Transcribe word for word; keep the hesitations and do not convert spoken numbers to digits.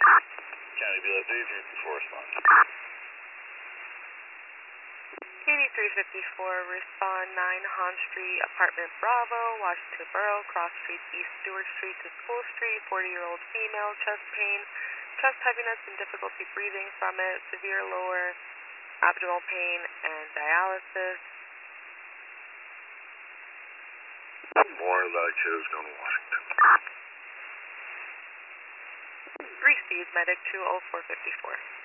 County B L three fifty-four response. eighty-three fifty-four, respond nine Han Street, apartment Bravo, Washington Borough, cross street East Stewart Street to School Street, forty-year-old female, chest pain, chest heaviness and difficulty breathing from it, severe lower abdominal pain, and dialysis. More like kiddos going to Washington. Receive medic two oh four fifty-four.